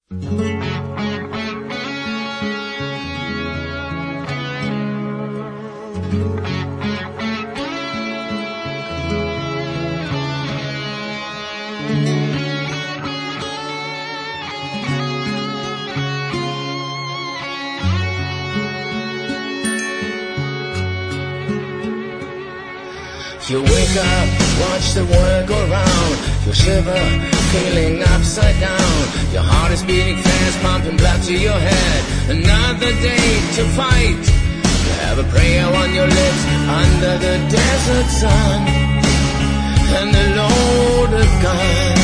You wake up, watch the world go round. You shiver, feeling upside down. Your heart is beating fast, pumping blood to your head. Another day to fight. You have a prayer on your lips under the desert sun, and a loaded gun.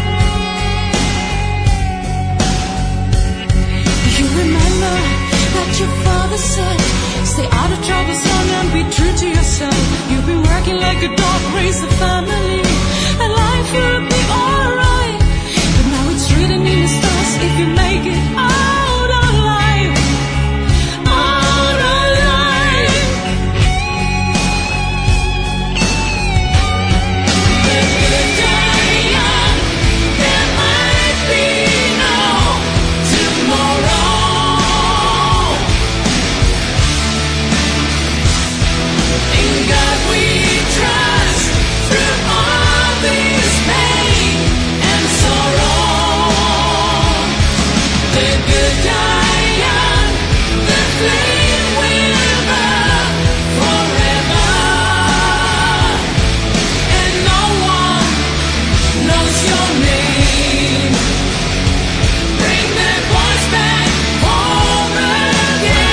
You remember that your father said, stay out of trouble, son, and be true to yourself. You've been working like a dog, raise a family, and life will be alright. But now it's written in the stars if you make it out alive. Out alive. If you die young, there might be no tomorrow. In God we trust, through all this pain and sorrow. The good die young, the flame will burn forever, and no one knows your name. Bring the boys back home again.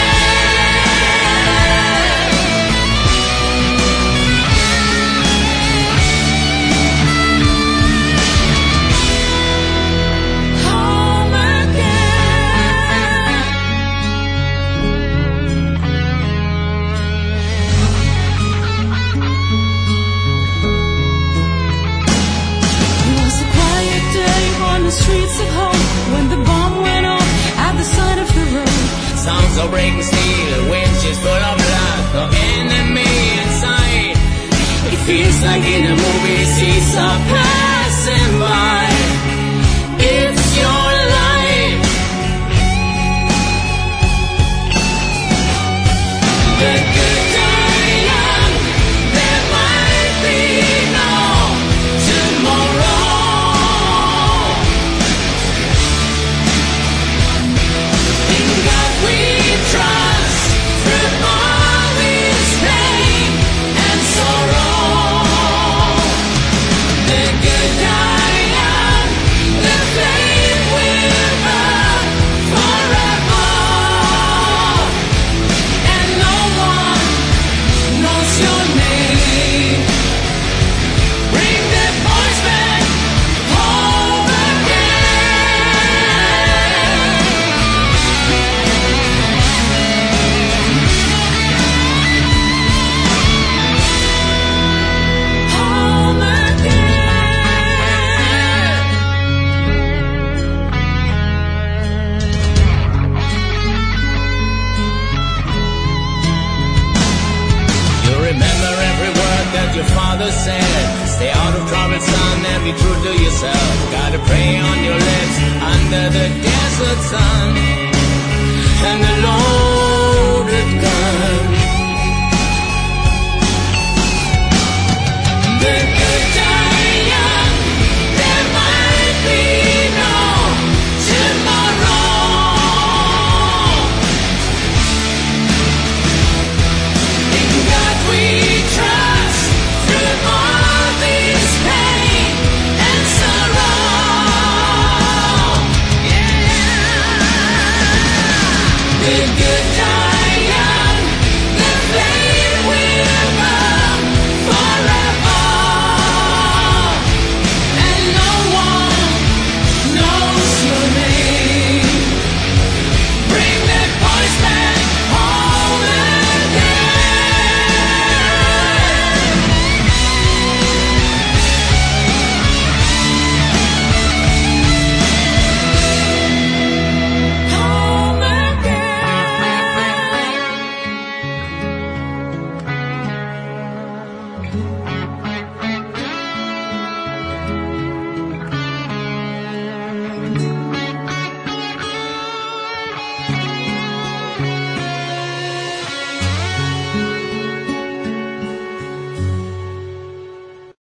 Home again. It was a quiet day on the streets of home when the bomb went off at the side of the road. Sounds of breaking steel, winds just full of blood, no enemy in sight. It feels like in a movie, seas are passing by. It's your life. The good die young, there might be no tomorrow. In God we trust, through all this pain and sorrow. The good die young, the flame will burn forever, and no one knows your name. Bring the boys back home again. Home again. You remember every word that your father said. Stay out of trouble, son, and be true to yourself. Gotta pray on your lips under the desert sun, and the Lord